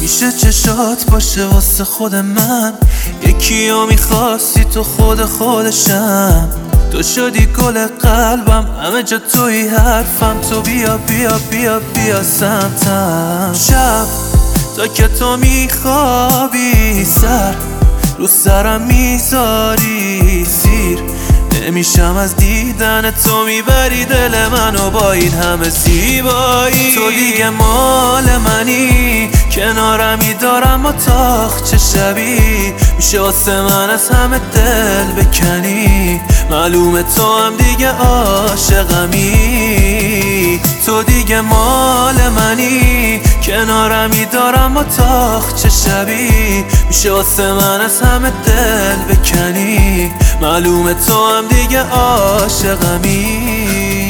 میشه چشات باشه واسه خود من، یکی رو میخواستی تو خودشم. تو شدی گل قلبم، همه جا توی حرفم. تو بیا بیا بیا بیا سمتم. شب تا که تو میخوابی سر رو سرم میذاری سیر، نمیشم از دیدن تو، میبری دل منو با این همه زیبایی. تو دیگه مال منی، کنارمی دارم و تاخ چه شبی، میشه واسه من از همه دل بکنی. معلومه تو هم دیگه عاشقمی. تو دیگه مال منی، کنارمی دارم و تاخ چه شبی، میشه واسه من از همه دل بکنی. معلومه تو هم دیگه عاشقمی.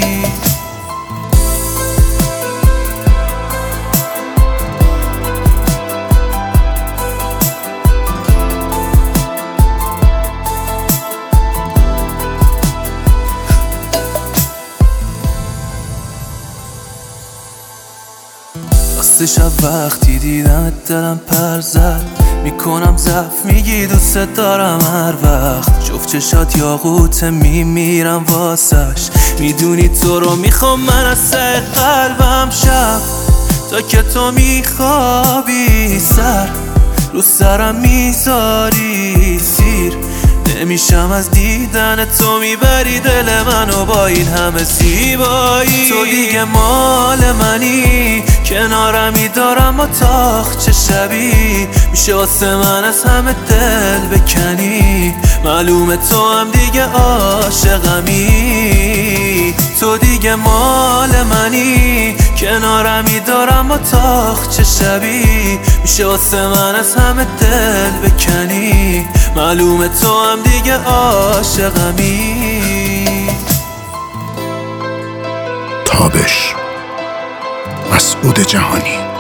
راستش وقتی دیدم دلم پر زد، میکنم ضعف میگی دوست دارم هر وقت. جفت چشات یاقوته میمیرم واسش، میدونی تو رو میخوام من از سر قلبم. شب تا که تو میخوابی سر رو سرم میذاری سیر، نمیشم از دیدن تو، میبری دل منو با این همه زیبایی. تو دیگه مال منی، کنارمی دارم و تاخ چه شبی، میشه واسه من از همه دل بکنی. معلومه تو هم دیگه عاشقمی. تو دیگه مال منی، کنارمی دارم و تاخ چه شبی، میشه واسه من از همه دل بکنی. معلومه تو هم دیگه عاشقمی. تابش، مسعود جهانی.